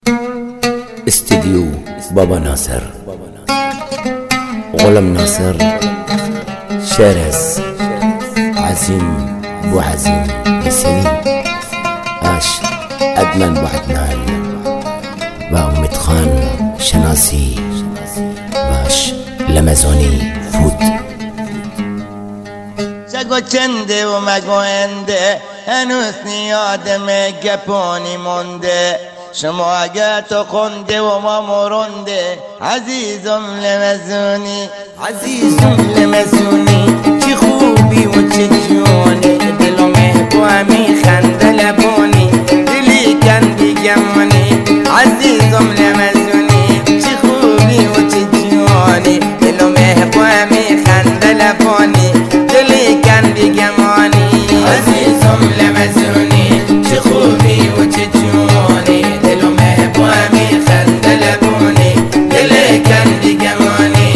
استديو بابا ناصر، غلام ناصر، شارس عزيم بو عزيم حسيني، اش ادمن بو عدنان و امید خان شناسی باش لمزونی فوت. چگو چنده و مگو انده، هنوز نیادم گپانی مونده. شما اگر تو خونده و ما مرونده، عزیزم لمزونی عزیزم لمزونی. چی خوبی و چه جونی، دل و مهبو همی خنده لبونی، دلی کندی گمونی عزیزم لمزونی. چی خوبی و چه جونی، دل و مهبو همی خنده لبونی، دلی کندی گمونی عزیزم لمزونی. چی خوبی و چه جونی، دل و مهبو همی خنده لبونی، دلی کندی گمونی.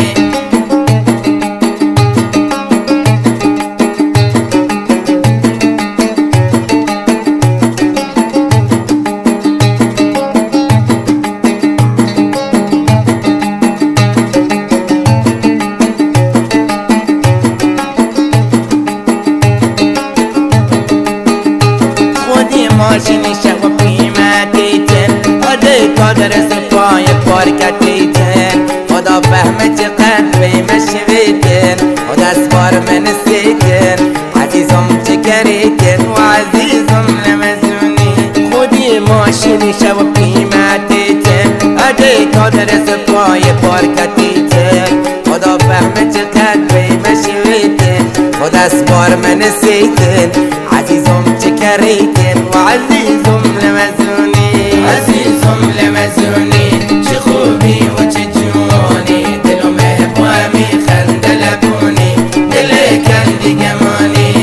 ماشینی شب و قیمتیتن، آده کادر سپای پارکتیتن. خدا فهمه چقدر بیمه شویتن، و دست بار من سیتن. عزیزم چه کریتن و عزیزم لمزونی. خودی ماشینی شب و قیمتیتن، آده کادر سپای پارکتیتن. خدا فهمه چقدر بیمه شویتن، و دست بار من سیتن. عزیزم چه کریتن و عزیزم لمزونی عزیزم لمزونی. چه خوبی و چه جونی، دل و مهبو همی خنده لبونی، دل کندی گمانی.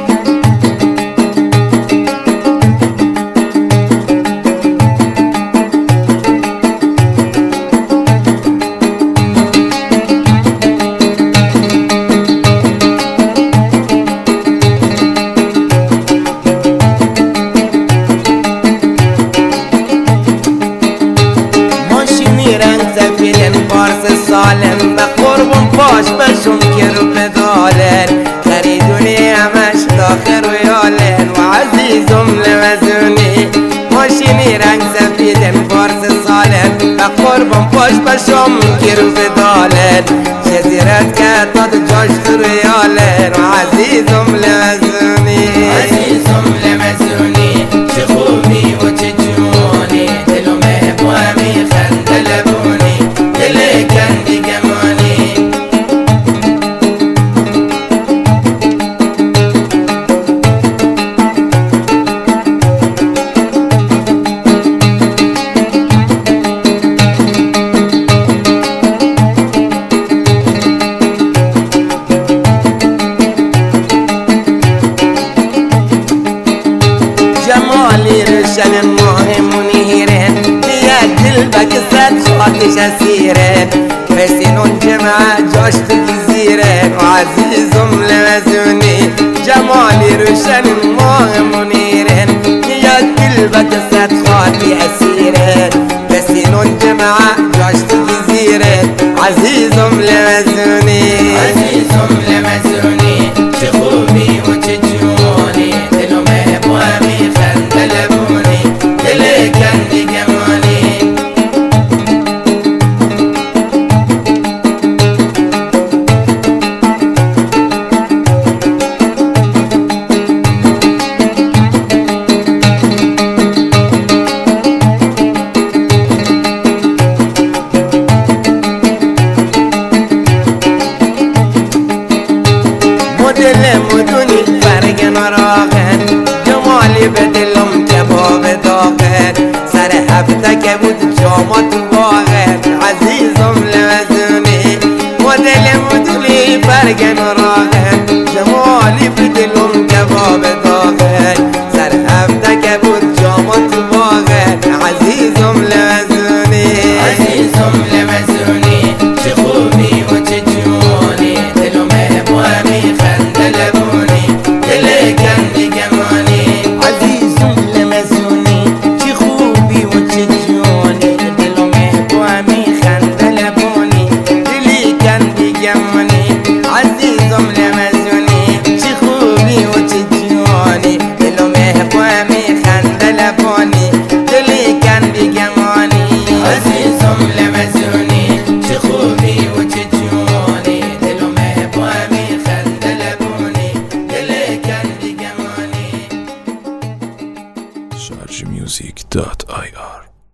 پارس سالم به قربون پاش بشون که رو بدالن، خریدونی همش داخل و یالن و عزیزم لمزونی. ماشینی رنگ سفیدن پارس سالم به قربون پاش بشون که رو بدالن. جزیرت که داد جاش رو یالن و عزیزم لمزونی عزیزم لمزونی. چه خوبی و چه جونی، دل و مهبو همی خنده لبونی، دل کندی گمانی. جمالی روشن ماه منیرن، دیگه دل بکسد خاطش اسیرن. پسینون جمع جاش تو گزیرن و عزیزم لمزونی. جمالی روشن ماه منیرن، دیگه دل بکسد خاطی اسیرن. پسینون جمع جاش تو گزیرن، عزیزم لمزونی عزیزم لمزونی. چه خوبی و چه جونی، دل و مهبو همی خنده لبونی، دل کندی گمانی. مدل مدونی فرق نراغن، جمالی به دلم کباب داغن. سر هفته که بود جامات واغن، عزیزم لمزونی. مدل مدونی فرق نراغن، جمالی به دلم کباب داغن. سر هفته که بود جامات واغن، عزیزم لمزونی عزیزم لمزونی. چه خوبی و چه جونی، دل و مهبو همی خنده لبونی، دل کندی گمانی. عزیزم لمزونی. چه خوبی و چه جونی، داد